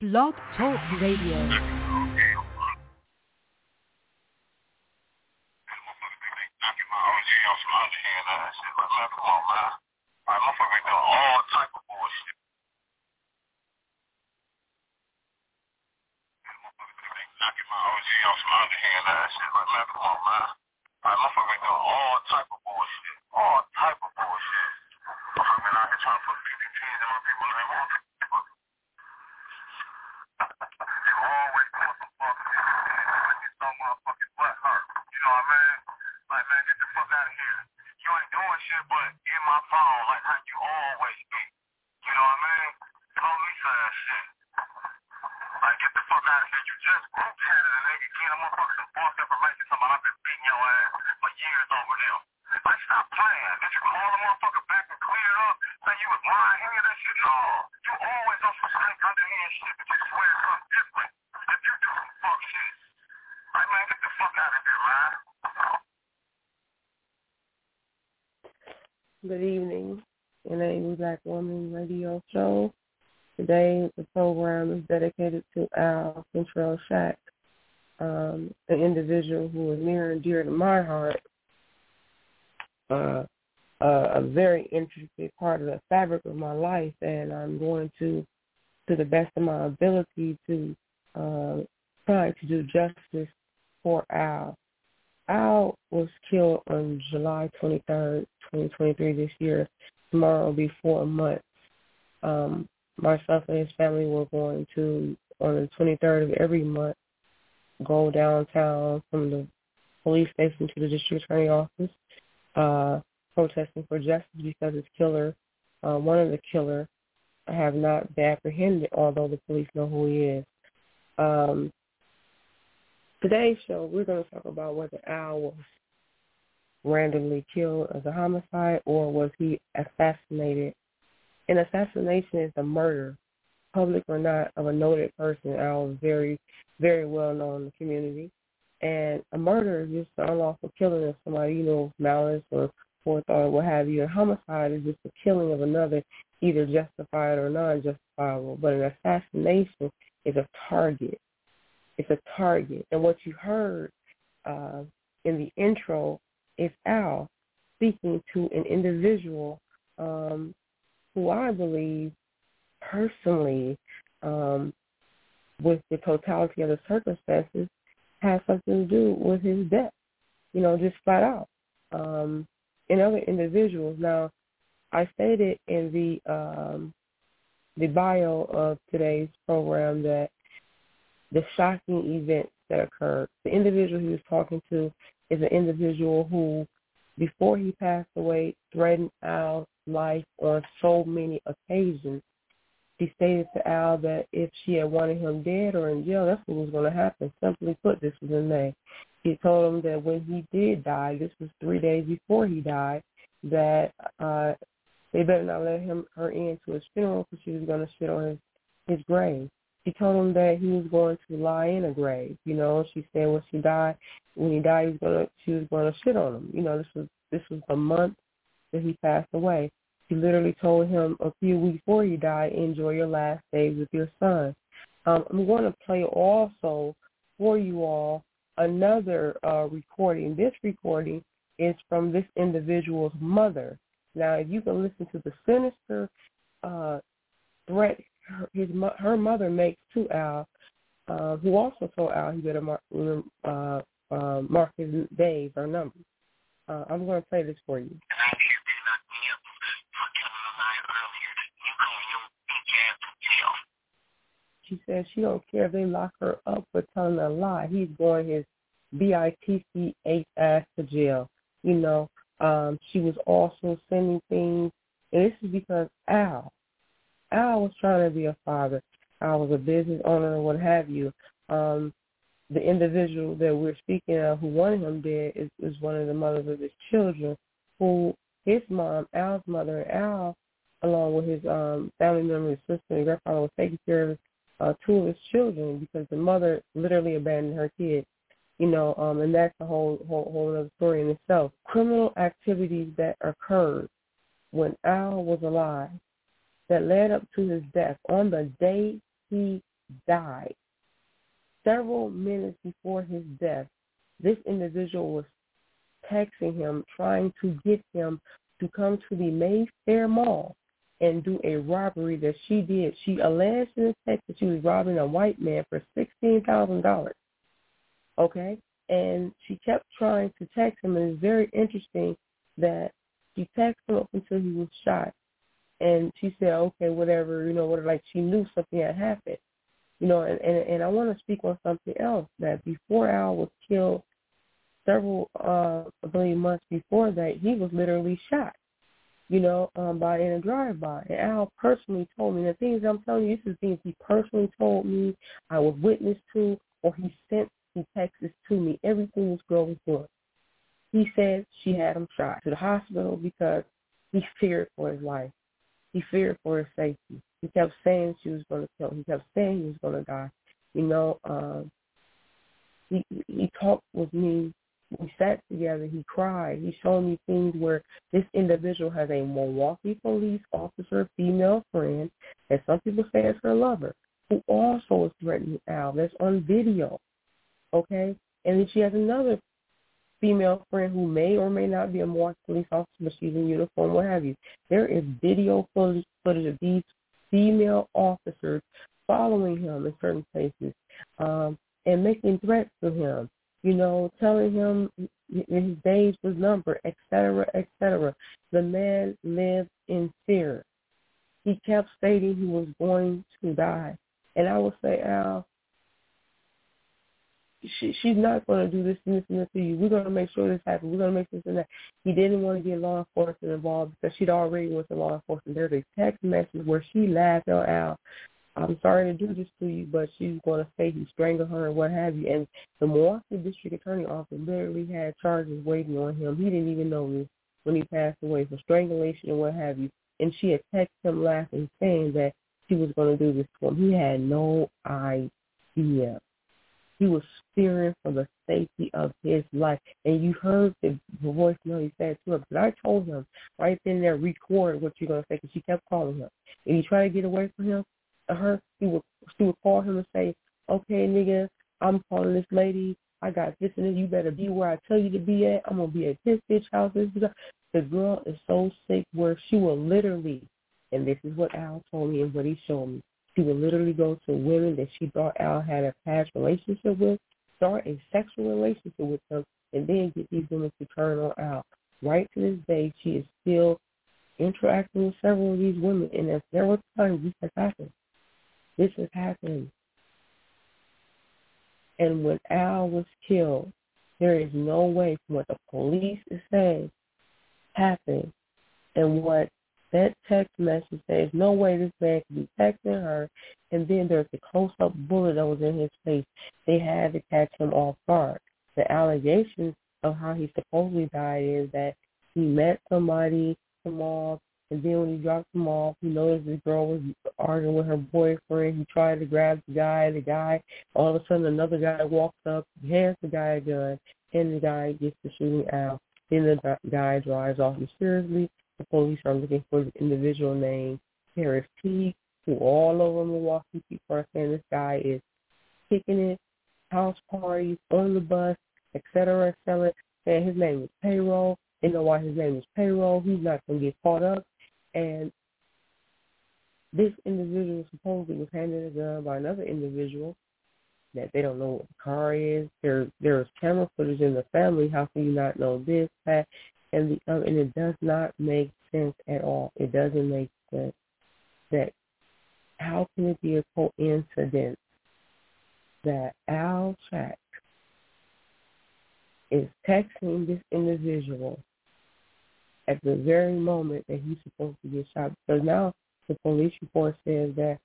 Blog Talk Radio. Good evening, and a Black Woman Radio Show. Today, the program is dedicated to Al Central Shack, an individual who is near and dear to my heart, a very intricate part of the fabric of my life, and I'm going to the best of my ability, to try to do justice for Al. Al was killed on July 23rd, 2023 this year. Tomorrow will be 4 months. Myself and his family were going to, on the 23rd of every month, go downtown from the police station to the district attorney office, protesting for justice because his killer, one of the killers, have not been apprehended, although the police know who he is. Today's show, we're going to talk about whether Al was randomly killed as a homicide or was he assassinated. An assassination is a murder, public or not, of a noted person. Al was very, very well known in the community. And a murder is just the unlawful killing of somebody, malice or forethought or what have you. A homicide is just the killing of another, either justified or non-justifiable. But an assassination is a target. It's a target. And what you heard in the intro is Al speaking to an individual who I believe personally, with the totality of the circumstances, has something to do with his death, just flat out. In other individuals, now, I stated in the bio of today's program that the shocking events that occurred. The individual he was talking to is an individual who, before he passed away, threatened Al's life on so many occasions. She stated to Al that if she had wanted him dead or in jail, that's what was going to happen. Simply put, this was in May. She told him that when he did die, this was 3 days before he died, that they better not let her in to his funeral because she was going to shit on his grave. She told him that he was going to lie in a grave. She said when he died, she was going to shit on him. This was the month that he passed away. She literally told him a few weeks before he died, enjoy your last days with your son. I'm going to play also for you all another recording. This recording is from this individual's mother. Now, if you can listen to the sinister threat her mother makes to Al, who also told Al he better mark his days or numbers. I'm going to play this for you. She says she don't care if they lock her up for telling a lie. He's going his BITCH ass to jail. She was also sending things, and this is because Al was trying to be a father. Al was a business owner and what have you. The individual that we're speaking of who wanted him dead is one of the mothers of his children, who his mom, Al's mother, and Al, along with his family members, his sister and grandfather, was taking care of 2 of his children because the mother literally abandoned her kids. And that's a whole other story in itself. Criminal activities that occurred when Al was alive that led up to his death on the day he died. Several minutes before his death, this individual was texting him, trying to get him to come to the Mayfair Mall and do a robbery that she did. She alleged in the text that she was robbing a white man for $16,000. Okay? And she kept trying to text him, and it's very interesting that she texted him up until he was shot. And she said, okay, whatever, like she knew something had happened. And I want to speak on something else, that before Al was killed, several, I believe, months before that, he was literally shot, by in a drive-by. And Al personally told me, the things I'm telling you, this is things he personally told me, I was witness to, or he sent the texts to me, everything this girl was doing. He said she had him shot to the hospital because he feared for his life. He feared for his safety. He kept saying she was going to kill him. He kept saying he was going to die. He talked with me. We sat together. He cried. He showed me things where this individual has a Milwaukee police officer, female friend, that some people say is her lover, who also is threatening Al. That's on video, okay? And then she has another female friend who may or may not be a Milwaukee police officer, but she's in uniform, what have you. There is video footage of these female officers following him in certain places and making threats to him, telling him his days was numbered, et cetera, et cetera. The man lived in fear. He kept stating he was going to die. And I would say, Al, she's not going to do this and this and this to you. We're going to make sure this happens. We're going to make this and that. He didn't want to get law enforcement involved because she'd already went to law enforcement. There's a text message where she laughed at Al. I'm sorry to do this to you, but she's going to say he strangled her and what have you. And the Milwaukee District Attorney Office literally had charges waiting on him. He didn't even know this when he passed away for strangulation and what have you. And she had texted him laughing, saying that she was going to do this to him. He had no idea. He was fearing for the safety of his life. And you heard the voice note he said to her. But I told him right then there, record what you're going to say, because she kept calling him. And he tried to get away from him. She would call him and say, okay, nigga, I'm calling this lady. I got this and this. You better be where I tell you to be at. I'm going to be at this bitch house. The girl is so sick where she will literally, and this is what Al told me and what he showed me, she would literally go to women that she thought Al had a past relationship with, start a sexual relationship with them, and then get these women to turn on Al. Right to this day, she is still interacting with several of these women, and at several times this has happened. This has happened. And when Al was killed, there is no way from what the police is saying happened and what that text message says, no way this man could be texting her, and then there's a close-up bullet that was in his face. They had to catch him off guard. The allegations of how he supposedly died is that he met somebody, him off, and then when he dropped him off, he noticed this girl was arguing with her boyfriend. He tried to grab the guy. All of a sudden, another guy walks up, hands the guy a gun, and the guy gets to shooting out. Then the guy drives off mysteriously. The police are looking for the individual named Harris T, who all over Milwaukee people are saying this guy is kicking it, house parties, on the bus, et cetera, et cetera. And his name is Payroll. They know why his name is Payroll. He's not going to get caught up. And this individual supposedly was handed a gun by another individual that they don't know what the car is. There is camera footage in the family. How can you not know this, that, and the other? And it does not make sense at all. It doesn't make sense. That how can it be a coincidence that Al Schacht is texting this individual at the very moment that he's supposed to get shot? Because now the police report says that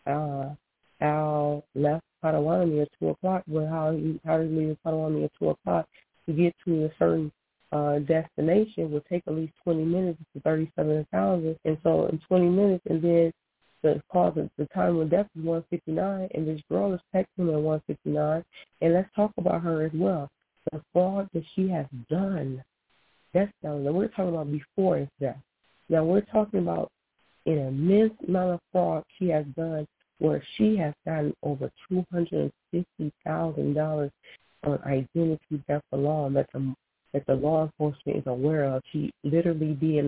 Al left Potawatomi at 2 o'clock. But how did he leave Potawatomi at 2 o'clock to get to a certain destination would take at least 20 minutes to 37,000. And so in 20 minutes, and then the time of death is 1:59, and this girl is texting at 1:59. And let's talk about her as well. The fraud that she has done. That's done. Now we're talking about before his death. Now we're talking about an immense amount of fraud she has done where she has gotten over $250,000 on identity theft alone that the law enforcement is aware of. She literally did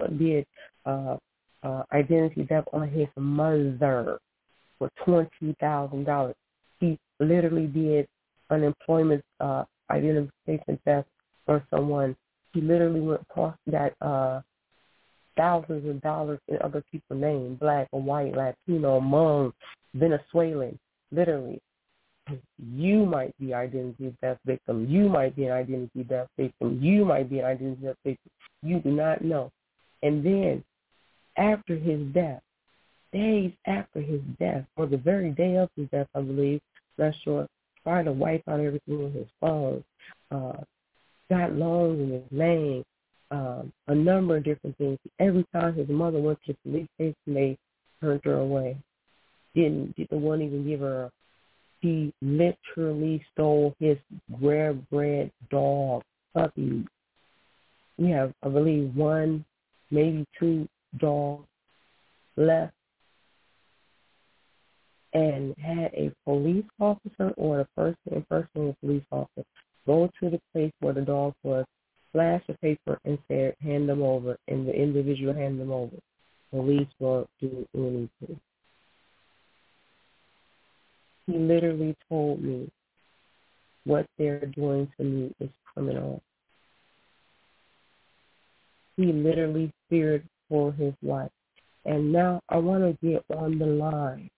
identity theft on his mother for $20,000. He literally did unemployment identification theft on someone. He literally got thousands of dollars in other people's names, black or white, Latino, Hmong, Venezuelan, literally. You might be identity theft victim. You might be an identity theft victim. You might be an identity theft victim. You do not know. And then after his death, days after his death, or the very day of his death, I believe, not sure, tried to wipe out everything on his phone, got loans in his name, a number of different things. Every time his mother went to the police station, they turned her away. Didn't even give her. He literally stole his rare-bred dog, puppy. We have, I believe, one, maybe two dogs left, and had a police officer or a person police officer go to the place where the dog was, flash a paper and said, hand them over, and the individual handed them over. Police won't do anything. He literally told me what they're doing to me is criminal. He literally feared for his life. And now I want to get on the line.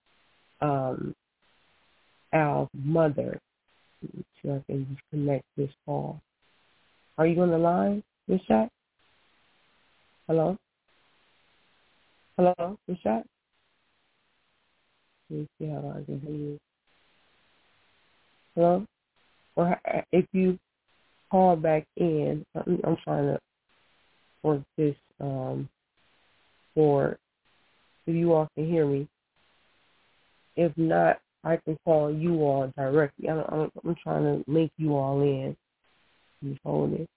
Al's mother. So I can just connect this call. Are you on the line, Rashad? Hello? Hello, Rashad? Let me see how I can hear you. Hello? Or if you call back in, I'm trying to work this for if you all can hear me. If not, I can call you all directly. I'm trying to link you all in. Just hold it.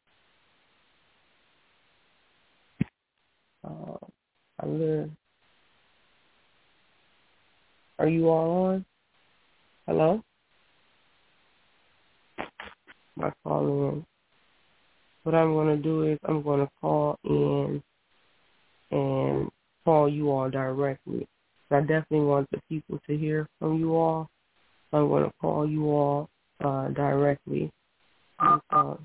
Are you all on? Hello? My call in. What I'm going to do is I'm going to call in and call you all directly. I definitely want the people to hear from you all. So I'm going to call you all directly. Hello,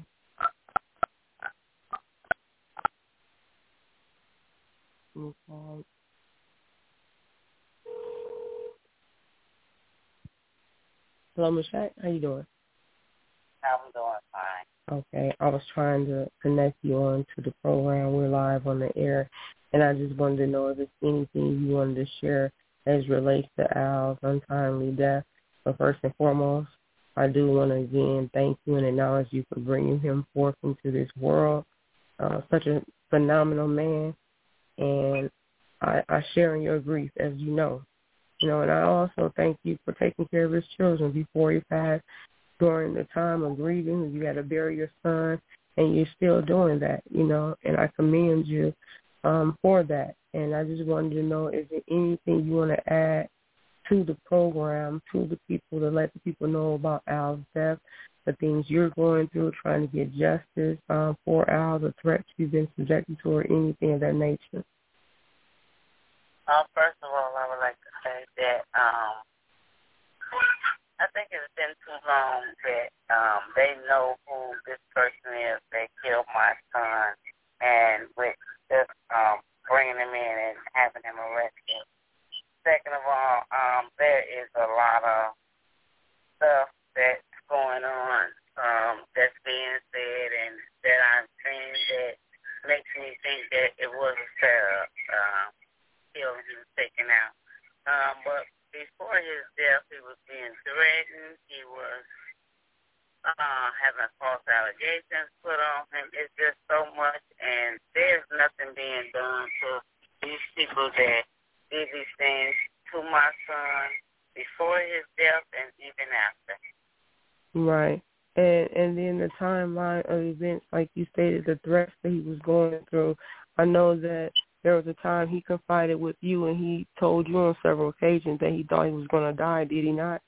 Michelle. How you doing? I'm doing fine. Okay. I was trying to connect you on to the program. We're live on the air. And I just wanted to know if there's anything you wanted to share as relates to Al's untimely death. But first and foremost, I do want to again thank you and acknowledge you for bringing him forth into this world. Such a phenomenal man. And I share in your grief, as you know. And I also thank you for taking care of his children before he passed. During the time of grieving, you had to bury your son, and you're still doing that, and I commend you for that. And I just wanted to know, is there anything you want to add to the program, to the people, to let the people know about Al's death, the things you're going through, trying to get justice for Al, the threats you've been subjected to, or anything of that nature? First of all, I would like to say that I think it's been too long that they know who this person is. They killed my son, and with just bringing him in and having him arrested. Second of all, there is a lot of stuff that's going on that's being said and that I'm seeing that makes me think that it was a setup. He was taken out. But before his death, he was being threatened. He was having false allegations put on him. It's just so much, and there's nothing being done to these people that did these things to my son before his death and even after. Right. And then the timeline of events, like you stated, the threats that he was going through, I know that there was a time he confided with you, and he told you on several occasions that he thought he was going to die. Did he not?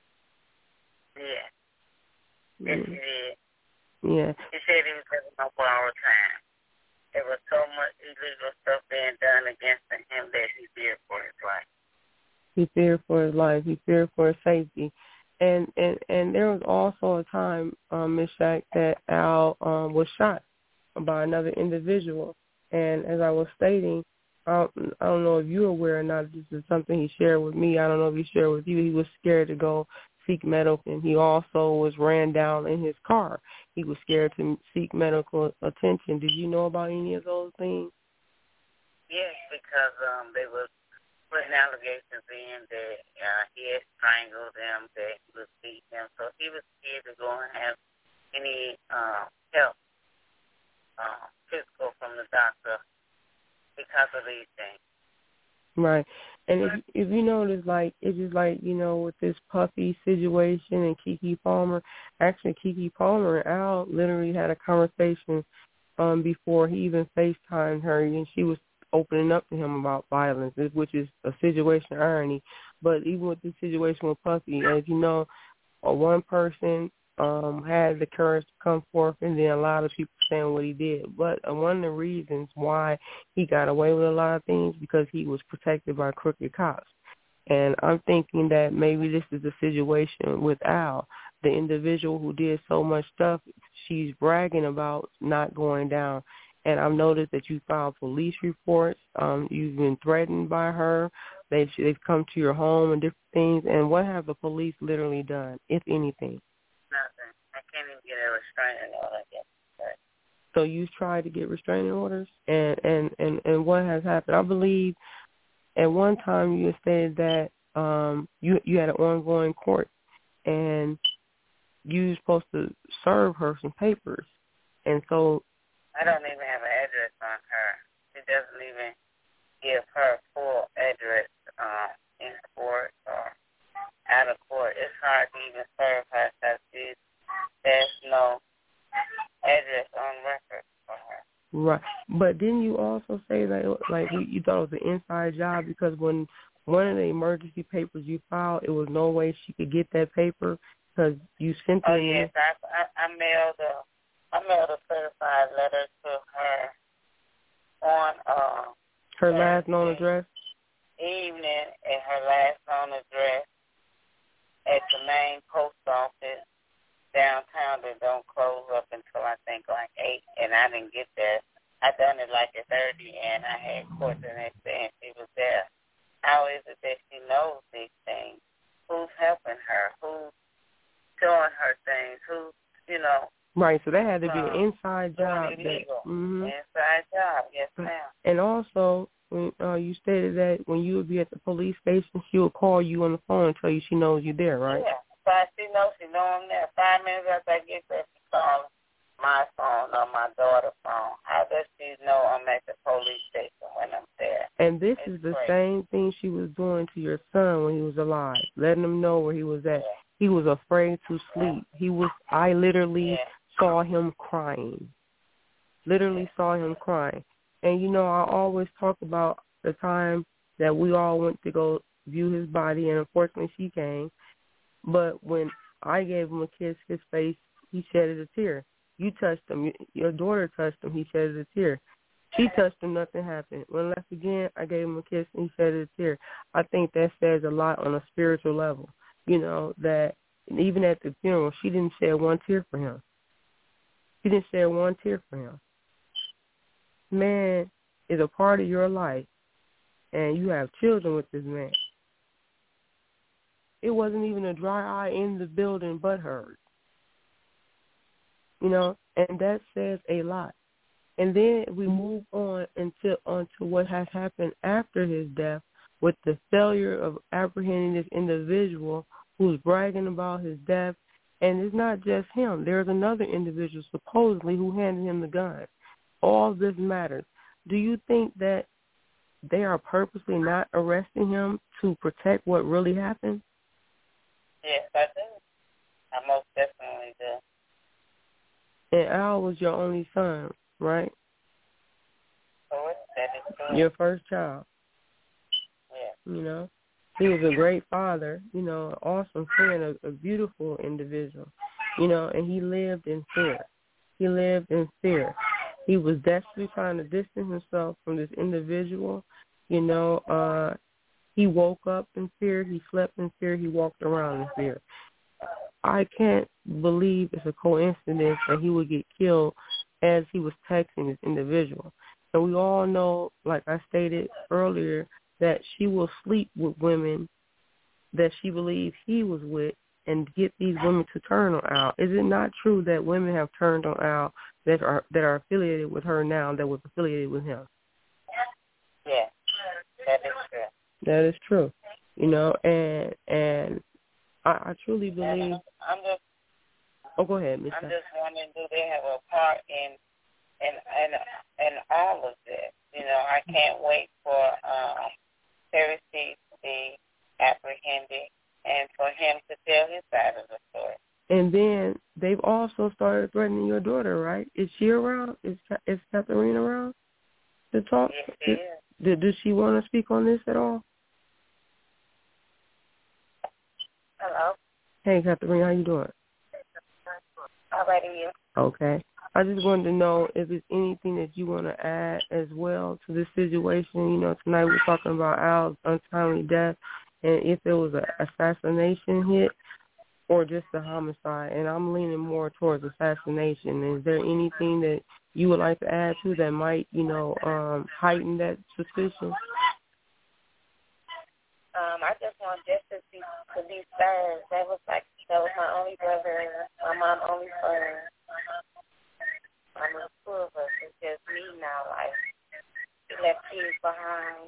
Yeah. Yes, he did. Yeah. He said he was having no borrowed time. There was so much illegal stuff being done against him that he feared for his life. He feared for his life. He feared for his safety. And there was also a time, Ms. Shack, that Al was shot by another individual. And as I was stating, I don't know if you're aware or not, this is something he shared with me. I don't know if he shared with you. He was scared to go seek medical, and he also was ran down in his car. He was scared to seek medical attention. Did you know about any of those things? Yes, because they were putting allegations in that he had strangled them, that he was beating them. So he was scared to go and have any help, physical from the doctor because of these things. Right. And if you notice, like, it's just like, you know, with this Puffy situation and Keke Palmer, actually Keke Palmer and Al literally had a conversation before he even FaceTimed her, and she was opening up to him about violence, which is a situation irony. But even with the situation with Puffy, as you know, one person had the courage to come forth, and then a lot of people saying what he did. But one of the reasons why he got away with a lot of things because he was protected by crooked cops. And I'm thinking that maybe this is a situation with Al, the individual who did so much stuff. She's bragging about not going down. And I've noticed that you filed police reports. You've been threatened by her. They've come to your home and different things. And what have the police literally done, if anything? Nothing. I can't even get a restraining order yet. So you've tried to get restraining orders, and what has happened? I believe at one time you had stated that you had an ongoing court, and you were supposed to serve her some papers, and so I don't even have an address on her. She doesn't even give her full address in court or out of court. It's hard to even serve her because there's no address on record for her. Right. But didn't you also say that, like, you thought it was an inside job because when one of the emergency papers you filed, it was no way she could get that paper because you sent it. Oh, yes. I mailed a certified letter to her on her last known address? Evening at her last known address at the main post office downtown that don't close up until I think like 8, and I didn't get there. I done it like at 30, and I had court the next day, and she was there. How is it that she knows these things? Who's helping her? Who's showing her things? Who's, you know? Right, so that had to be an inside job. Inside job, yes, ma'am. And also, when you stated that when you would be at the police station, she would call you on the phone and tell you she knows you're there, right? Yeah. She knows I'm there. 5 minutes after I get there, she calls my phone or my daughter's phone. How does she know I'm at the police station when I'm there? And this is the same thing she was doing to your son when he was alive, letting him know where he was at. Yeah. He was afraid to sleep. I literally saw him crying. Literally saw him crying. And, you know, I always talk about the time that we all went to go view his body, and unfortunately she came. But when I gave him a kiss, his face, he shedded a tear. You touched him. Your daughter touched him. He shedded a tear. She touched him. Nothing happened. When left again, I gave him a kiss, and he shedded a tear. I think that says a lot on a spiritual level, you know, that even at the funeral, she didn't shed one tear for him. She didn't shed one tear for him. Man is a part of your life, and you have children with this man. It wasn't even a dry eye in the building but hers. You know, and that says a lot. And then we move on onto what has happened after his death with the failure of apprehending this individual who's bragging about his death. And it's not just him. There's another individual supposedly who handed him the gun. All this matters. Do you think that they are purposely not arresting him to protect what really happened? Yes, I do. I most definitely do. And Al was your only son, right? Correct. that is true. Your first child. Yeah. You know, he was a great father. You know, an awesome friend, a beautiful individual. You know, and he lived in fear. He lived in fear. He was desperately trying to distance himself from this individual. You know, he woke up in fear. He slept in fear. He walked around in fear. I can't believe it's a coincidence that he would get killed as he was texting this individual. And we all know, like I stated earlier, that she will sleep with women that she believes he was with and get these women to turn on Al. Is it not true that women have turned on Al that are affiliated with her now that was affiliated with him? Yeah, that is true. That is true. You know, and I truly believe. I'm just. Oh, go ahead, Miss. I'm just wondering, do they have a part in all of this? You know, I can't wait for Terry C to be apprehended and for him to tell his side of the story. And then they've also started threatening your daughter, right? Is she around? Is Catherine around to talk? Yes, she is. Does she want to speak on this at all? Hello. Hey, Catherine, how you doing? All right, and you? Okay. I just wanted to know if there's anything that you want to add as well to this situation. You know, tonight we're talking about Al's untimely death and if it was an assassination hit or just a homicide. And I'm leaning more towards assassination. Is there anything that you would like to add to that might, you know, heighten that suspicion? I just want justice to be served. That was my only brother, my mom's only son. I'm a two of us. It's just me now. Like, he left kids behind.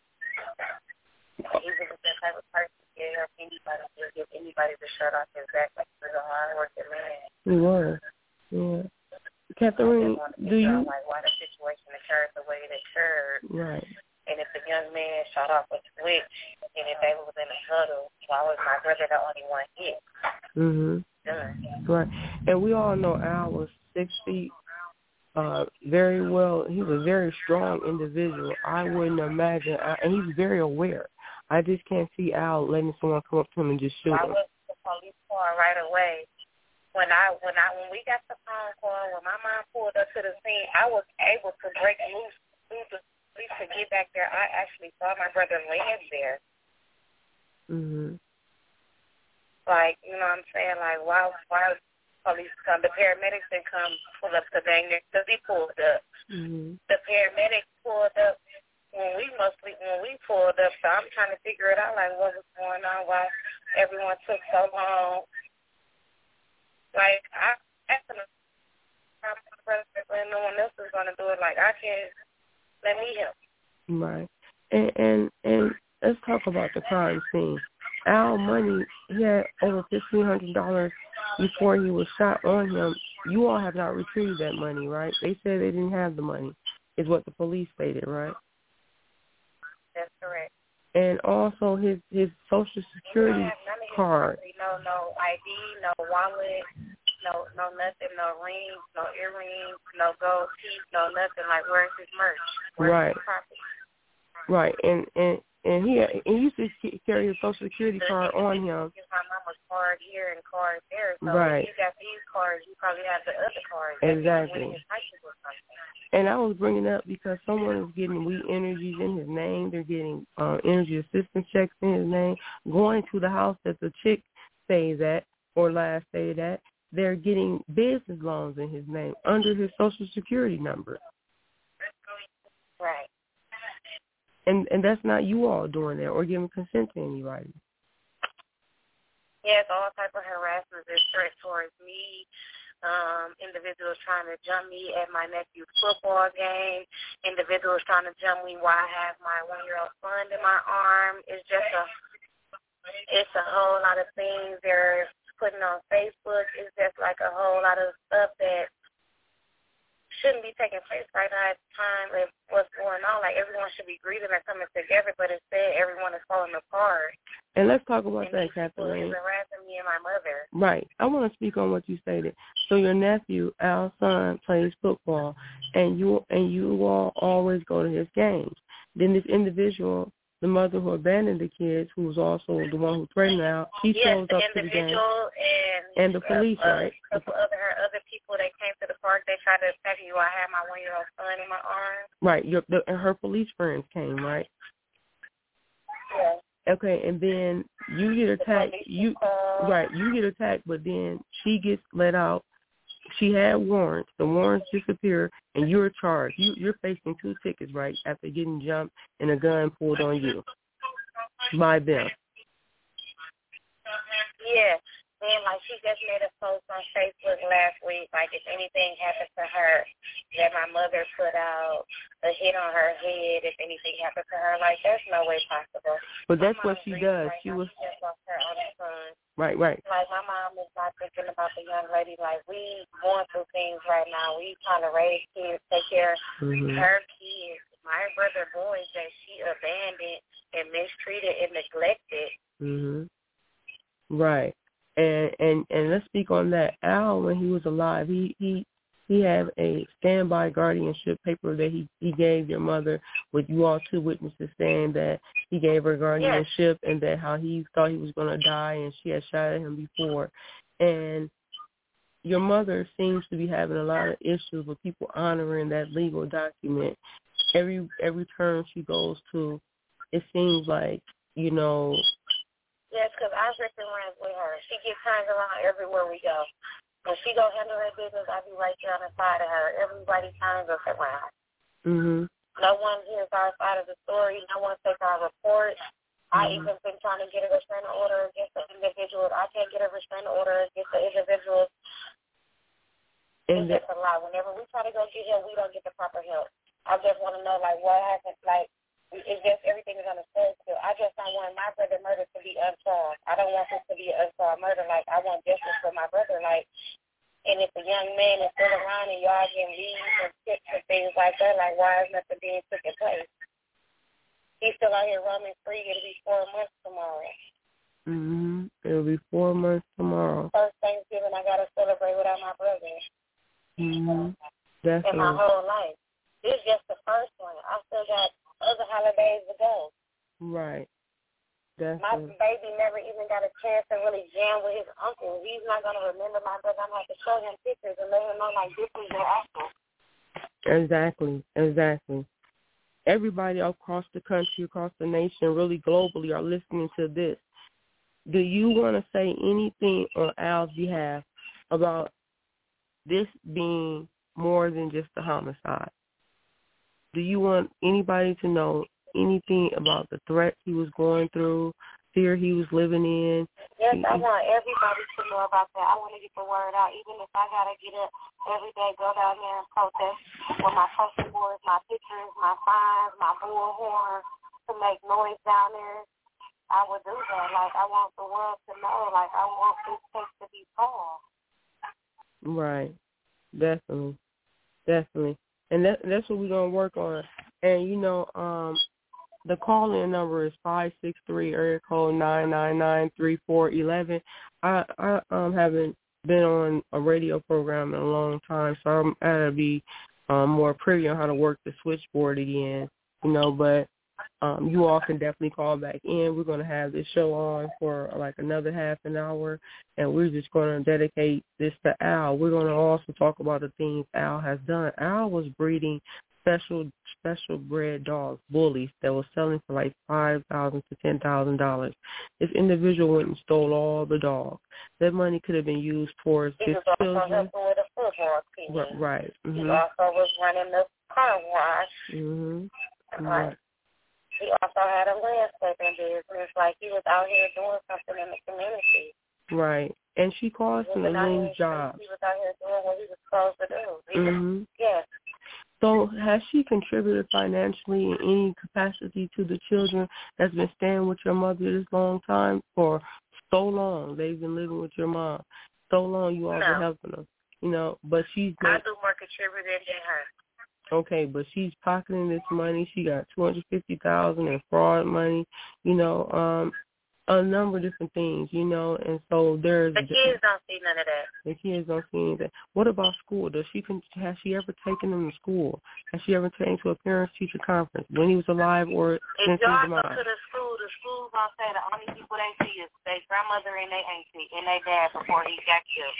He was the type of person to help anybody, to give anybody the shirt off his back. Like, he was a hard-working man. He was. Yeah. Catherine, do you? Like, why the situation occurred the way it occurred. Right. And if the young man shot off a switch, and if they was in a huddle, why was my brother the only one hit? Right. And we all know Al was 6 feet. Very well. He was a very strong individual. I wouldn't imagine, and he's very aware. I just can't see Al letting someone come up to him and just shoot him. I was the police car right away. When we got the phone call, when my mom pulled up to the scene, I was able to break loose through the police to get back there. I actually saw my brother laying there. Like, you know what I'm saying? Like, why police come? The paramedics didn't come pull up to bang there because he pulled up. The paramedics pulled up when we pulled up. So I'm trying to figure it out, like, what was going on, why everyone took so long. Like, I asked him, when no one else is going to do it, like, I can't, let me help. Right. And let's talk about the crime scene. Al Money, he had over $1,500 before he was shot on him. You all have not retrieved that money, right? They said they didn't have the money, is what the police stated, right? That's correct. And also his Social Security card. No ID, no wallet, no nothing, no rings, no earrings, no gold teeth, no nothing. Like, where's his merch? Where's his property? Right. And he used to carry his Social Security card on him. My mama's card here and card there. So right. If you got these cards, you probably have the other cards. Exactly. And I was bringing up because someone is getting weak energies in his name. They're getting energy assistance checks in his name. Going to the house that the chick stays at or last stayed at, they're getting business loans in his name under his Social Security number. Right. And that's not you all doing that or giving consent to anybody. Yes, all type of harassment and threat towards me. Individuals trying to jump me at my nephew's football game. Individuals trying to jump me while I have my 1-year-old son in my arm. It's a whole lot of things they're putting on Facebook. It's just like a whole lot of stuff that shouldn't be taking place right now at the time of what's going on. Like, everyone should be grieving and coming together, but instead everyone is falling apart. And let's talk about that, Catherine. They're harassing me in my mother. Right. I want to speak on what you stated. So your nephew, Al's son, plays football, and you all always go to his games. Then this individual, the mother who abandoned the kids, who was also the one who threatened Al, she shows up to the game. And the police, right? A couple other people that came to the park, they tried to attack you. I had my 1-year-old son in my arms. Right. And her police friends came, right? Yes. Okay, and then you get attacked. You get attacked, but then she gets let out. She had warrants. The warrants disappear, and you're charged. You're facing 2 tickets, right, after getting jumped and a gun pulled on you by them. Yeah. Then, like, she just made a post on Facebook last week, like, if anything happened to her, that my mother put out a hit on her head, if anything happened to her. Like, there's no way possible. But that's what she does. Right, she was just lost her own son. Right. Like, my mom is not thinking about the young lady. Like, we going through things right now. We trying to raise kids, take care of her kids. My brother boys that she abandoned and mistreated and neglected. Right. And let's speak on that. Al, when he was alive, he had a standby guardianship paper that he gave your mother, with you all 2 witnesses saying that he gave her guardianship and that how he thought he was going to die and she had shot at him before. And your mother seems to be having a lot of issues with people honoring that legal document. Every turn she goes to, it seems like, you know. Yes, because I rip and runs with her. She gets turned around everywhere we go. When she go handle her business, I be right there on the side of her. Everybody turns us around. No one hears our side of the story. No one takes our reports. I even been trying to get a restraining order against the individuals. I can't get a restraining order against the individuals. It's just a lot. Whenever we try to go get help, we don't get the proper help. I just want to know, like, what happened, like, it's just everything is on a standstill. I just don't want my brother murder to be unsolved. I don't want this to be an unsolved murder. Like, I want justice for my brother. Like, and if a young man is still around and y'all getting leaves and tips and things like that, like, why is nothing being taken place? He's still out here roaming free. It'll be 4 months tomorrow. It'll be 4 months tomorrow. First Thanksgiving, I got to celebrate without my brother. Definitely. In my whole life. This is just the first one. I still got other holidays to go. Right. My Definitely. baby never even got a chance to really jam with his uncle. He's not going to remember my brother. I'm going to have to show him pictures and let him know, like, this is your uncle. Exactly. Everybody across the country, across the nation, really globally are listening to this. Do you want to say anything on Al's behalf about this being more than just a homicide? Do you want anybody to know anything about the threats he was going through, fear he was living in? Yes, I want everybody to know about that. I want to get the word out, even if I got to get up every day, go down there and protest with my pressure boards, my pictures, my signs, my bullhorn to make noise down there. I would do that. Like, I want the world to know. Like, I want this case to be solved. Right. Definitely. And that's what we're going to work on. And, you know, the call-in number is 563 area code 999-3411. I haven't been on a radio program in a long time, so I'm going to be more privy on how to work the switchboard again, you know, but you all can definitely call back in. We're going to have this show on for like another half an hour, and we're just going to dedicate this to Al. We're going to also talk about the things Al has done. Al was breeding special bred dogs, bullies, that was selling for like $5,000 to $10,000. This individual went and stole all the dogs. That money could have been used towards his children. He was also with a football team. Right. He also was running the car wash. Right. He also had a landscaping business. Like, he was out here doing something in the community. Right. And she caused him to lose jobs. He was out here doing what he was supposed to do. Yes. So has she contributed financially in any capacity to the children that's been staying with your mother this long time? For so long, they've been living with your mom. So long, you all been helping them. You know, but she's I do more contributing than her. Okay, but she's pocketing this money. She got $250,000 in fraud money. You know, a number of different things, you know, and so there's... The kids don't see none of that. The kids don't see anything. What about school? Has she ever taken them to school? Has she ever taken to a parents-teacher conference when he was alive or since he was If y'all alive? go to the school gonna say the only people they see is their grandmother and their auntie and their dad before he got killed.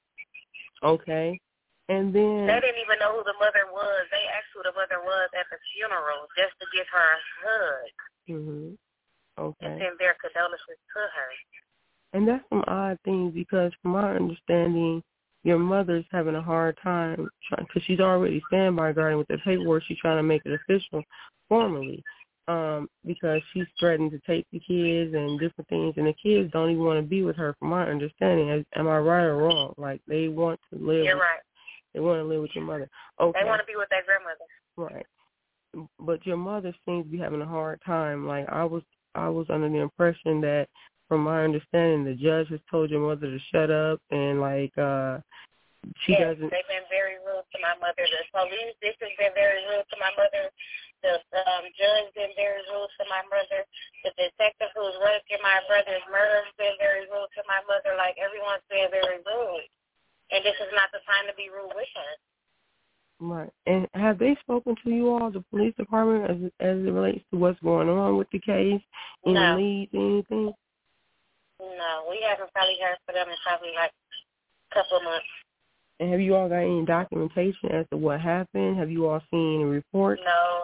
Okay. And then... They didn't even know who the mother was. They asked who the mother was at the funeral just to give her a hug. Mm-hmm. Okay. And send their condolences to her. And that's some odd things because from my understanding, your mother's having a hard time because she's already standby guarding with the paperwork. She's trying to make it official formally because she's threatened to take the kids and different things, and the kids don't even want to be with her from my understanding. Am I right or wrong? Like, they want to live You're right. They want to live with your mother. Okay. They want to be with their grandmother. Right. But your mother seems to be having a hard time. Like, I was under the impression that, from my understanding, the judge has told your mother to shut up and, like, she doesn't... They've been very rude to my mother. The police district been very rude to my mother. The judge been very rude to my mother. The detective who's working my brother's murder has been very rude to my mother. Like, everyone's been very rude. And this is not the time to be rude with her. Right. And have they spoken to you all, the police department, as it relates to what's going on with the case? Any leads, anything? No, we haven't probably heard from them in probably like a couple of months. And have you all got any documentation as to what happened? Have you all seen any reports? No,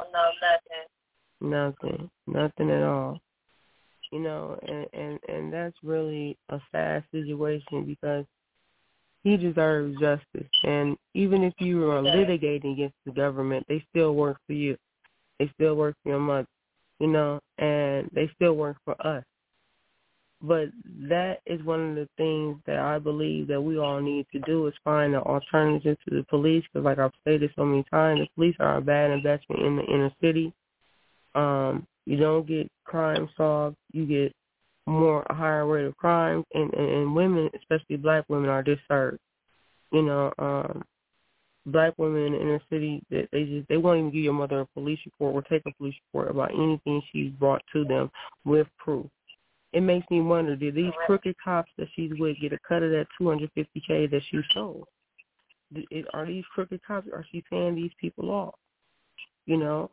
nothing. Nothing at all. You know, and that's really a sad situation because he deserves justice. And even if you are litigating against the government, they still work for you. They still work for your mother, you know, and they still work for us. But that is one of the things that I believe that we all need to do is find an alternative to the police because, like I've stated so many times, the police are a bad investment in the inner city. You don't get crime solved. You get a higher rate of crime, and women, especially black women, are disturbed. You know, black women in the inner city, they won't even give your mother a police report or take a police report about anything she's brought to them with proof. It makes me wonder, did these crooked cops that she's with get a cut of that $250K that she sold? Are these crooked cops? Are she paying these people off? You know.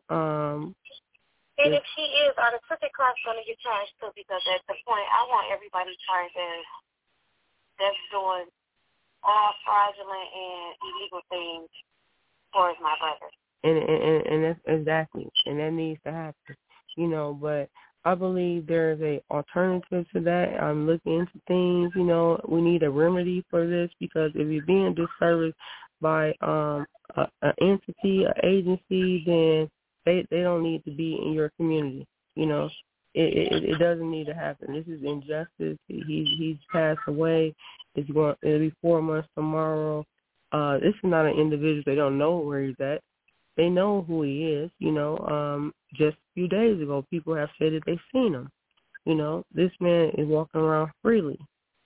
And if she is, are the crooked cops going to get charged too? Because at the point, I want everybody charged that's doing all fraudulent and illegal things towards my brother. And that's exactly, and that needs to happen. You know, but I believe there's a alternative to that. I'm looking into things, you know, we need a remedy for this because if you're being disserviced by an entity, an agency, then they don't need to be in your community. You know, it doesn't need to happen. This is injustice. He's passed away. It'll be 4 months tomorrow. This is not an individual. They don't know where he's at. They know who he is, you know. Just a few days ago, people have said that they've seen him. You know, this man is walking around freely.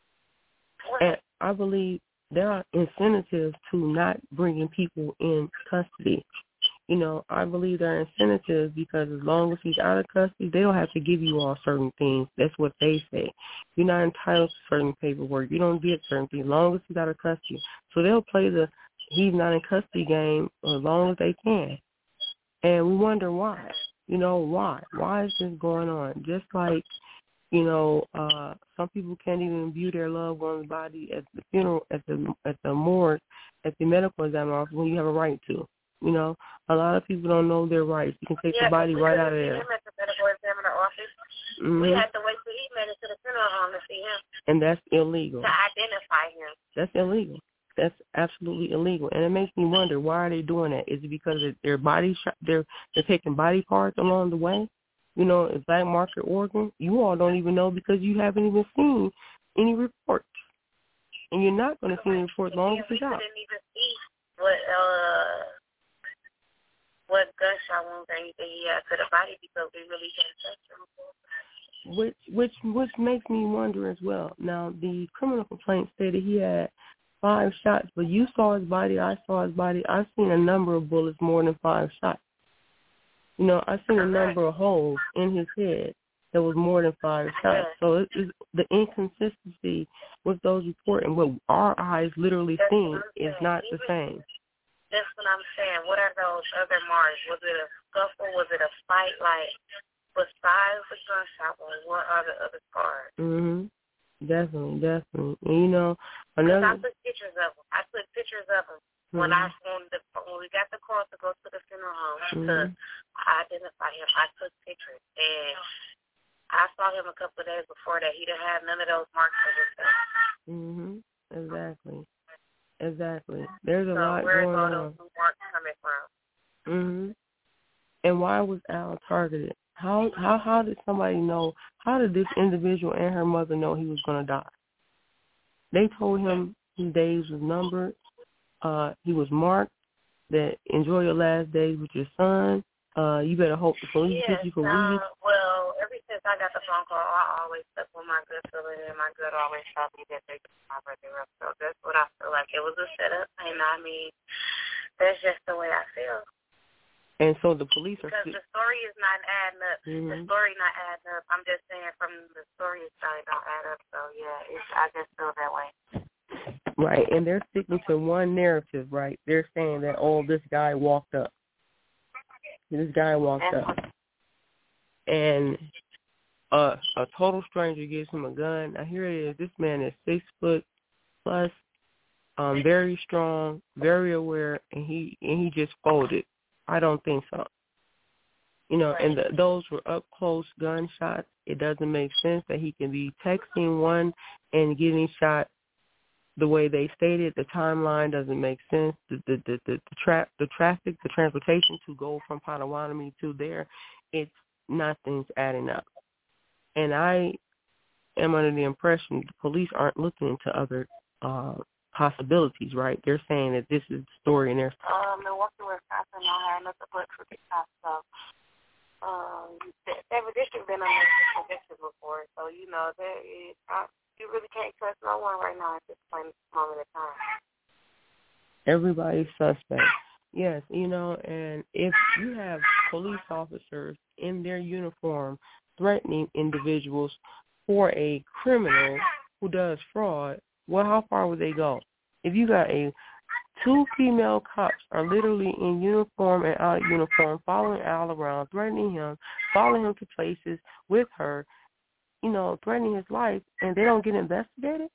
And I believe there are incentives to not bringing people in custody. You know, I believe there are incentives because as long as he's out of custody, they don't have to give you all certain things. That's what they say. You're not entitled to certain paperwork. You don't get certain things as long as he's out of custody. So they'll play the he's not in custody game as long as they can. And we wonder why. You know, why? Why is this going on? Just like, you know, some people can't even view their loved one's body at the funeral, at the morgue, at the medical exam office when you have a right to. You know, a lot of people don't know their rights. You can take the body right out of there. Him at the medical examiner office. Mm-hmm. We had to wait till he made it to the funeral home to see him. And that's illegal. To identify him. That's illegal. That's absolutely illegal, and it makes me wonder why are they doing that? Is it because they're taking body parts along the way? You know, a black market organ. You all don't even know because you haven't even seen any reports, and you're not going to see any reports long as it's out. We didn't even see what gunshot wounds or anything he had to the body because we really didn't touch him. Which makes me wonder as well. Now, the criminal complaint stated he had 5 shots, but you saw his body, I saw his body. I've seen a number of bullets more than 5 shots. You know, I've seen a number of holes in his head there was more than 5 shots. So it's the inconsistency with those reports and what our eyes literally seen is not the same. That's what I'm saying. What are those other marks? Was it a scuffle? Was it a fight? Like, besides the gunshot wound, what are the other scars? Definitely. And, another. I took pictures of them. When we got the call to go to the funeral home to identify him. I took pictures, and I saw him a couple of days before that. He didn't have none of those marks on his face. Exactly. There's a lot going on. So where are those marks coming from? And why was Al targeted? How did somebody know? How did this individual and her mother know he was going to die? They told him his days was numbered. He was marked. That enjoy your last days with your son. You better hope the police get you for reading. Well, ever since I got the phone call, I always stuck with my gut feeling, and my gut always told me that they got my brother up. So that's what I feel like. It was a setup, and I mean, that's just the way I feel. And so the police are... Because the story is not adding up. The story not adding up. I'm just saying from the story side, don't add up. So, yeah, I just feel that way. Right, and they're sticking to one narrative, right? They're saying that, this guy walked up. This guy walked up. And a total stranger gives him a gun. Now, here it is. This man is 6 foot plus, very strong, very aware, and he just folded. I don't think so. And those were up-close gunshots. It doesn't make sense that he can be texting one and getting shot the way they stated. The timeline doesn't make sense. The traffic, the transportation to go from Potawatomi to there, nothing's adding up. And I am under the impression the police aren't looking into other possibilities, right? They're saying that this is the story and they're... Milwaukee, Wisconsin, I had nothing but for the top stuff. Every district been on this district before, so you really can't trust no one right now at this moment in time. Everybody's suspect. Yes, and if you have police officers in their uniform threatening individuals for a criminal who does fraud, well, how far would they go? If you got 2 female cops are literally in uniform and out of uniform, following Al around, threatening him, following him to places with her, threatening his life, and they don't get investigated?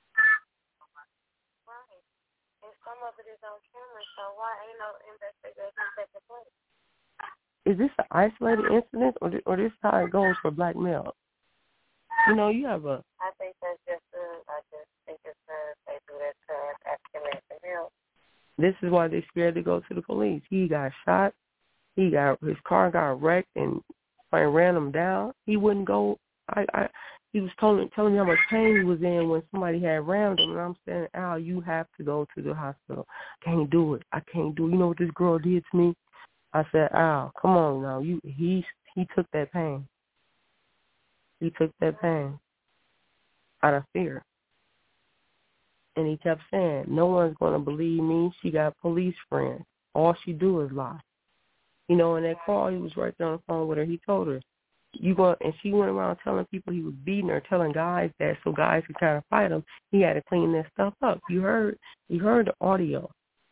Right. And some of it is on camera, so why ain't no investigation taking place? Is this an isolated incident, or this is how it goes for black males? You have a... I think that's I just think it's they do that to African-American males. This is why they're scared to go to the police. He got shot. His car got wrecked, and somebody ran him down. He wouldn't go. He was telling me how much pain he was in when somebody had rammed him, and I'm saying, Al, you have to go to the hospital. I can't do it. You know what this girl did to me? I said, Al, come on now. He took that pain. He took that pain out of fear. And he kept saying, no one's going to believe me. She got police friends. All she do is lie. In that call, he was right there on the phone with her. He told her, and she went around telling people he was beating her, telling guys that so guys could kind of fight him. He had to clean that stuff up. You heard the audio.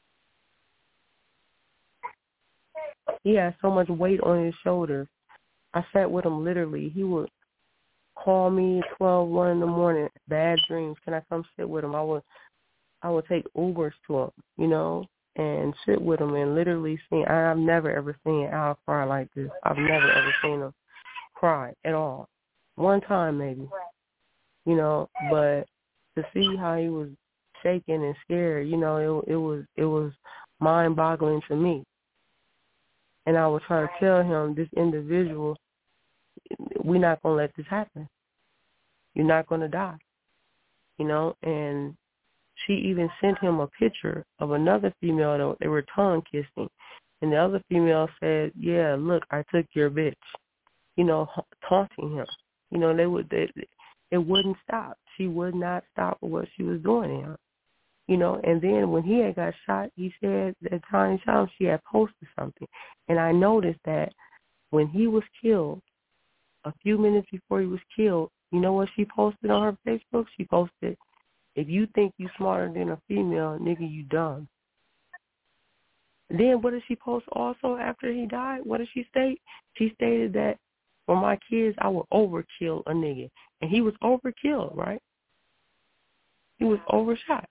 He had so much weight on his shoulders. I sat with him literally. He would call me at 12, 1 in the morning, bad dreams. Can I come sit with him? I would take Ubers to him, and sit with him and literally I've never ever seen Al cry like this. I've never ever seen him cry at all. One time maybe, but to see how he was shaking and scared, it was mind-boggling to me. And I would try to tell him, this individual, we're not going to let this happen. You're not going to die. And she even sent him a picture of another female that they were tongue kissing. And the other female said, yeah, look, I took your bitch, taunting him. It wouldn't stop. She would not stop with what she was doing to him. And then when he had got shot, he said that Tiny Child, she had posted something. And I noticed that when he was killed, a few minutes before he was killed, you know what she posted on her Facebook? She posted, "If you think you smarter than a female, nigga, you dumb." Then what did she post also after he died? What did she state? She stated that for my kids, I would overkill a nigga. And he was overkilled, right? He was overshot.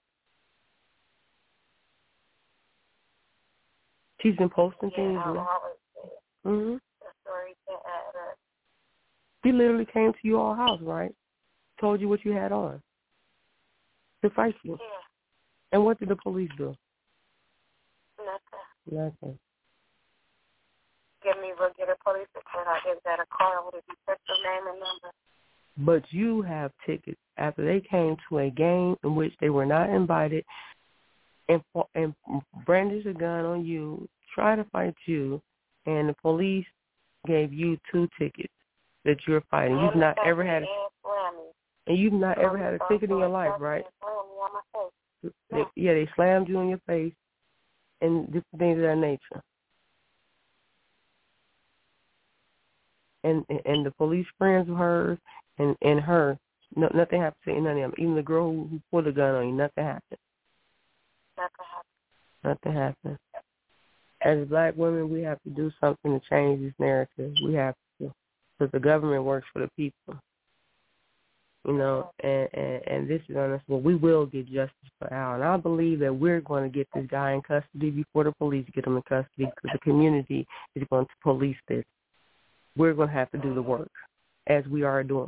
She's been posting things. Mm-hmm. He literally came to your house, right? Told you what you had on to fight you. Yeah. And what did the police do? Nothing. Get a police report. I give that a call. Would it be check your name and number? But you have tickets after they came to a game in which they were not invited and brandished a gun on you, try to fight you, and the police gave you 2 tickets that you're fighting. You've not ever had a ticket in your life, right? They slammed you in your face and different things of that nature. And the police friends of hers and her, nothing happened to none of them. Even the girl who pulled the gun on you, nothing happened. Nothing happened. As Black women, we have to do something to change this narrative. We have to, because the government works for the people. You know, and this is honest. Well, we will get justice for Al, and I believe that we're going to get this guy in custody before the police get him in custody, because the community is going to police this. We're going to have to do the work, as we are doing.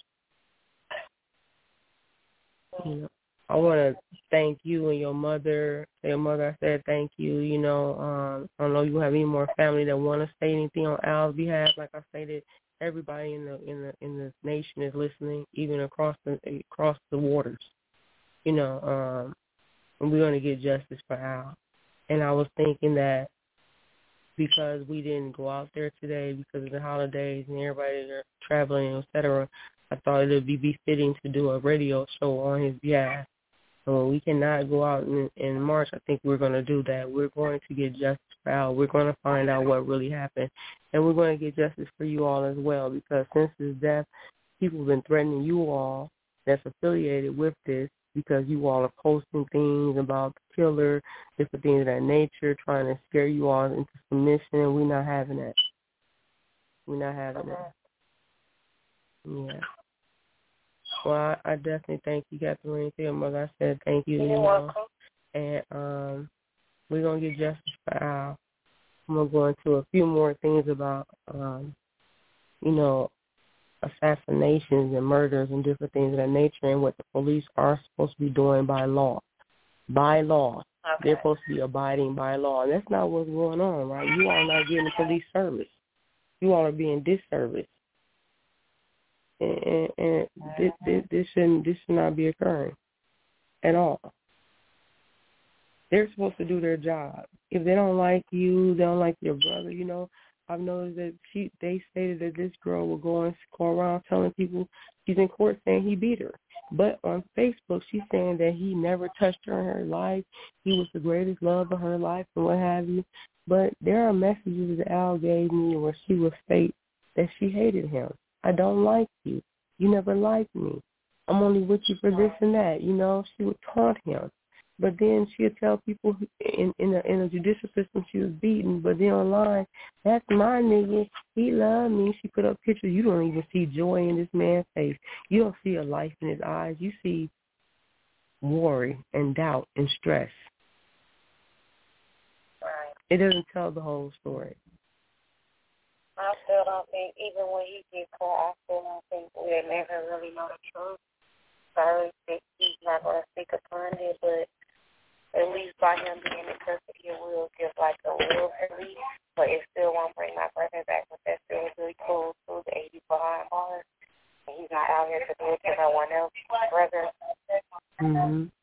You know, I want to thank you and your mother. Your mother, I said thank you. You know, I don't know if you have any more family that want to say anything on Al's behalf. Like I stated, everybody in the nation is listening, even across the waters. You know, and we're going to get justice for Al. And I was thinking that because we didn't go out there today because of the holidays and everybody are traveling, etc., I thought it would be befitting to do a radio show on his behalf. So we cannot go out in March. I think we're going to do that. We're going to get justice for Al. We're going to find out what really happened. And we're going to get justice for you all as well, because since his death, people have been threatening you all that's affiliated with this, because you all are posting things about the killer, different things of that nature, trying to scare you all into submission, and we're not having that. We're not having that. Yeah. Well, I definitely thank you, Catherine. To your mother, I said thank you. You're welcome. And we're going to get justice for Al. I'm going to go into a few more things about, you know, assassinations and murders and different things of that nature, and what the police are supposed to be doing by law. By law. Okay. They're supposed to be abiding by law. And that's not what's going on, right? You all are not getting the police service. You all are being disserviced. And this should not be occurring at all. They're supposed to do their job. If they don't like you, they don't like your brother, you know. I've noticed that they stated that this girl will go around telling people she's in court saying he beat her. But on Facebook, she's saying that he never touched her in her life. He was the greatest love of her life and what have you. But there are messages that Al gave me where she would state that she hated him. I don't like you. You never liked me. I'm only with you for this and that. You know, she would taunt him. But then she would tell people in the judicial system she was beaten. But then online, that's my nigga. He loved me. She put up pictures. You don't even see joy in this man's face. You don't see a life in his eyes. You see worry and doubt and stress. Right. It doesn't tell the whole story. I still don't think, even when he gets caught, I still don't think we'll never really know the truth. So he's not going to speak upon it, but at least by him being in custody, it will give like a real relief, but it still won't bring my brother back. But that's still really cool, too, that he's behind bars. And he's not out here to do it to no one else, brother. Mm-hmm.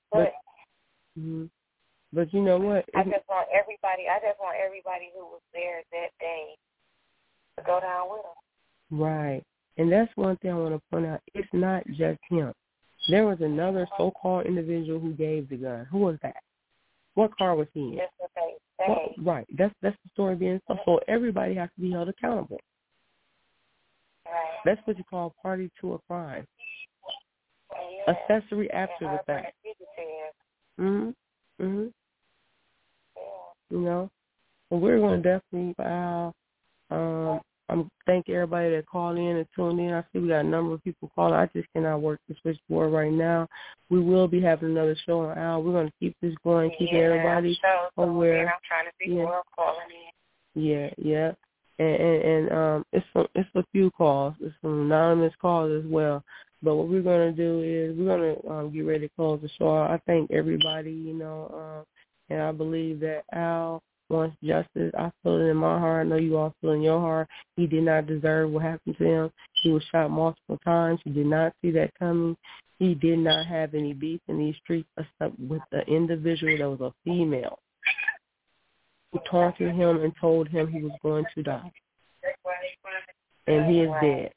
But you know what? I just want everybody who was there that day to go down with him. Right. And that's one thing I want to point out. It's not just him. There was another so-called individual who gave the gun. Who was that? What car was he in? That's what they say. Right. That's the story being told. So everybody has to be held accountable. Right. That's what you call party to a crime. Yeah. Accessory after the fact. Mhm. Mhm. Yeah. You know, well, we're going to definitely I'm thank everybody that called in and tuned in. I see we got a number of people calling. I just cannot work the switchboard right now. We will be having another show on Al. We're going to keep this going, keep everybody aware. I'm trying to see who else calling in. Yeah. And it's a few calls. It's some anonymous calls as well. But what we're going to do is we're going to get ready to close the show. I thank everybody, and I believe that Al wants justice. I feel it in my heart. I know you all feel in your heart. He did not deserve what happened to him. He was shot multiple times. He did not see that coming. He did not have any beef in these streets except with the individual that was a female who taunted him and told him he was going to die. And he is dead.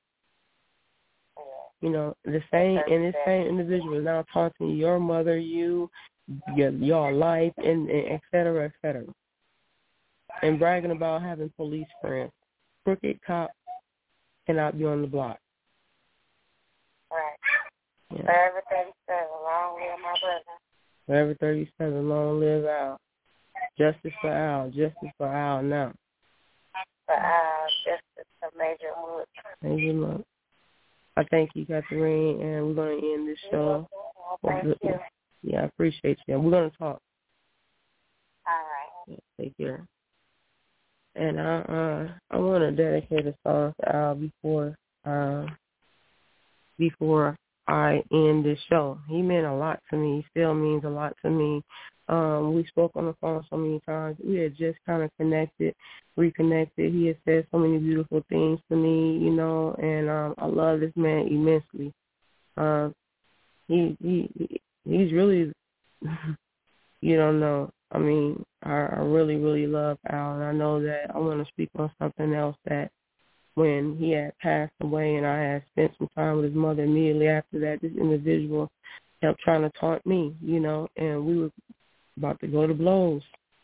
The same individual is now taunting your mother, your life, and et cetera, et cetera. And bragging about having police friends. Crooked cop cannot be on the block. Right. Yeah. Forever 37, long live my brother. Forever 37, long live Al. Justice for Al. Justice for Al now. For Al, justice for Major Wood. Major Wood. I thank you, Catherine, and we're going to end this show. Thank you. Yeah, I appreciate you. We're going to talk. All right. Yeah, take care. And I want to dedicate a song to Al before I end this show. He meant a lot to me. He still means a lot to me. We spoke on the phone so many times. We had just kind of reconnected. He had said so many beautiful things to me, and I love this man immensely. He's really, you don't know. I mean, I really, really love Al, and I know that I want to speak on something else that when he had passed away and I had spent some time with his mother immediately after that, this individual kept trying to taunt me, and we were about to go to blows,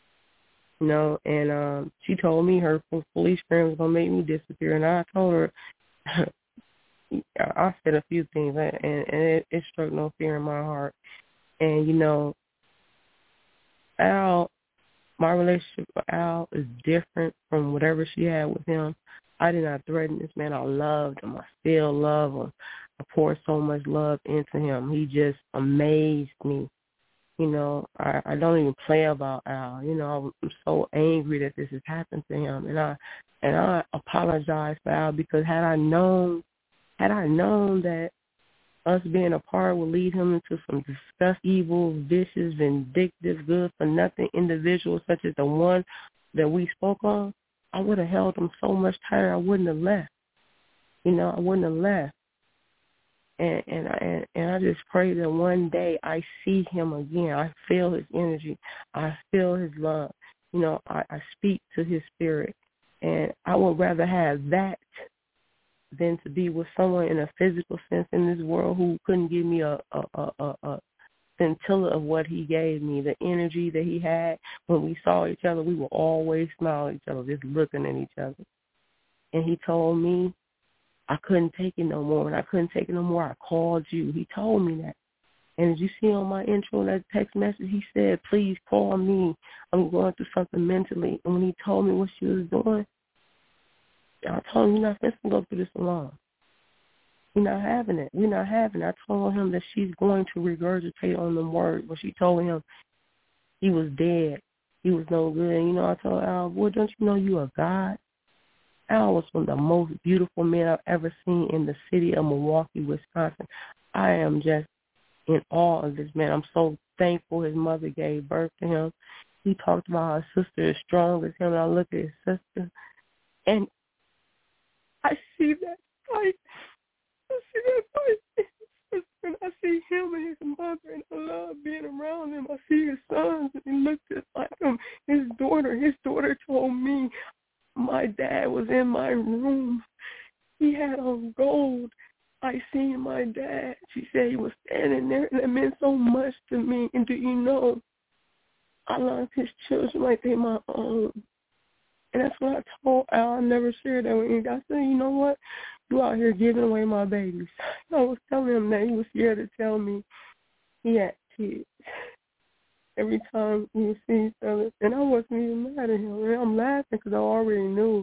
and she told me her police friend was going to make me disappear, and I told her, I said a few things, and it struck no fear in my heart. And, Al, my relationship with Al is different from whatever she had with him. I did not threaten this man. I loved him. I still love him. I poured so much love into him. He just amazed me. I don't even play about Al. I'm so angry that this has happened to him, and I apologize for Al, because had I known that us being apart would lead him into some disgust, evil, vicious, vindictive, good-for-nothing individuals such as the one that we spoke on, I would have held him so much tighter. I wouldn't have left. I wouldn't have left. And I just pray that one day I see him again. I feel his energy. I feel his love. I speak to his spirit. And I would rather have that than to be with someone in a physical sense in this world who couldn't give me a scintilla of what he gave me, the energy that he had. When we saw each other, we would always smile at each other, just looking at each other. And he told me I couldn't take it no more. And I couldn't take it no more, I called you. He told me that. And as you see on my intro, that text message, he said, please call me. I'm going through something mentally. And when he told me what she was doing, I told him, you're not supposed to go through this alone. We're not having it. We're not having it. I told him that she's going to regurgitate on them words. When she told him he was dead, he was no good. And, I told Al, boy, don't you know you are God? Al was one of the most beautiful men I've ever seen in the city of Milwaukee, Wisconsin. I am just in awe of this man. I'm so thankful his mother gave birth to him. He talked about his sister as strong as him, and I look at his sister, and I see that fight. And I see him and his mother, and I love being around him. I see his sons, and he looks just like him. His daughter told me my dad was in my room. He had on gold. I seen my dad. She said he was standing there, and it meant so much to me. And do you know, I love his children like they're my own. And that's what I told Al. I never shared that with him. I said, you know what? you out here giving away my babies. I was telling him that he was scared to tell me he had kids. Every time we would see each other, and I wasn't even mad at him. And I'm laughing because I already knew.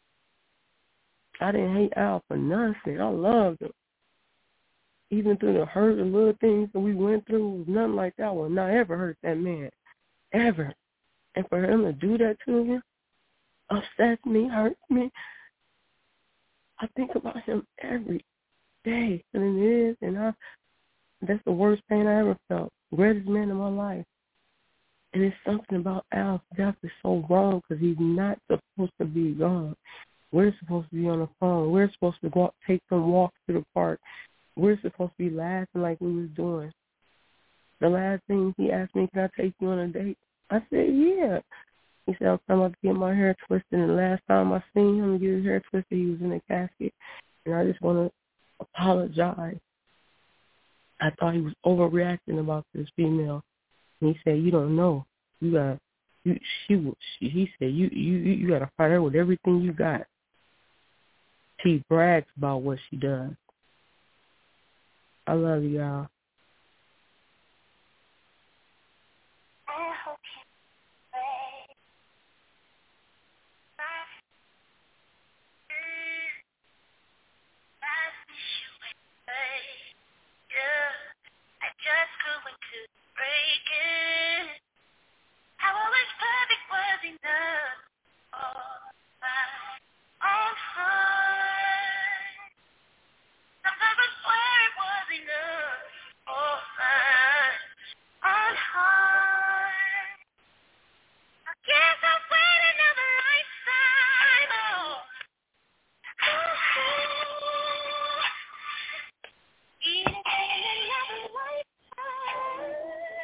I didn't hate Al for nothing. I loved him. Even through the hurt and little things that we went through, was nothing like that. I would not ever hurt that man. Ever. And for him to do that to me, upsets me, hurts me, I think about him every day. And it is, and that's the worst pain I ever felt. Greatest man in my life. And it's something about Al's death is so wrong because he's not supposed to be gone. We're supposed to be on the phone. We're supposed to go out, take some walks to the park. We're supposed to be laughing like we was doing. The last thing he asked me, can I take you on a date? I said, yeah. He said, I'm about to get my hair twisted. And the last time I seen him get his hair twisted, he was in a casket. And I just want to apologize. I thought he was overreacting about this female. And he said, you don't know. He said, you got to fight her with everything you got. She brags about what she does. I love you, y'all. I hope you stay. I wish you would stay. Yeah, I just couldn't break it. How I wish perfect was enough. Oh, my own heart. Sometimes I swear it was enough. Oh, my own heart. I guess I'll wait another lifetime. Oh, even another lifetime.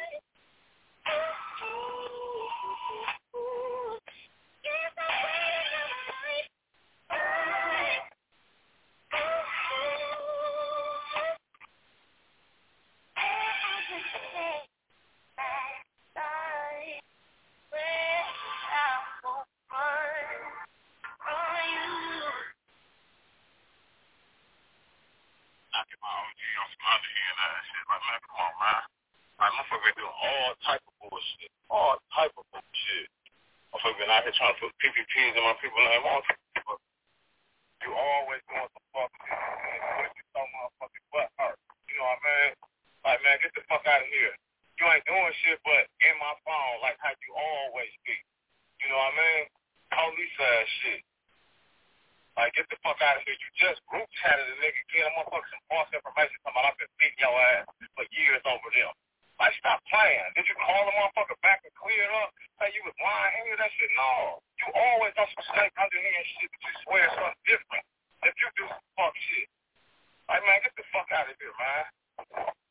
Guess I'll wait another lifetime. I get my OG on some underhand shit. Like, man, come on, man. Like, motherfucker do all type of bullshit. All type of bullshit. Motherfucker been out here trying to put PPPs in my people's name. You always want some fuck shit. You so motherfucking butt hurt. You know what I mean? Like, man, get the fuck out of here. You ain't doing shit but in my phone like how you always be. You know what I mean? Police ass shit. Like, get the fuck out of here. You just group chatted a nigga, getting a motherfucker some false information talking about I've been beating your ass for years over them. Like, stop playing. Did you call the motherfucker back and clear it up? Say you was lying, any of that shit? No. You always on some snake underhand shit, but you swear something different if you do some fuck shit. Like, man, get the fuck out of here, man.